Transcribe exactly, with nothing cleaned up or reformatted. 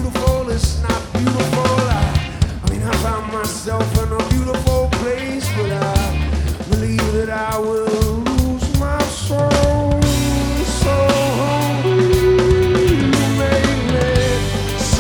beautiful, it's not beautiful. I, I mean, I found myself in a beautiful place, but I believe that I would.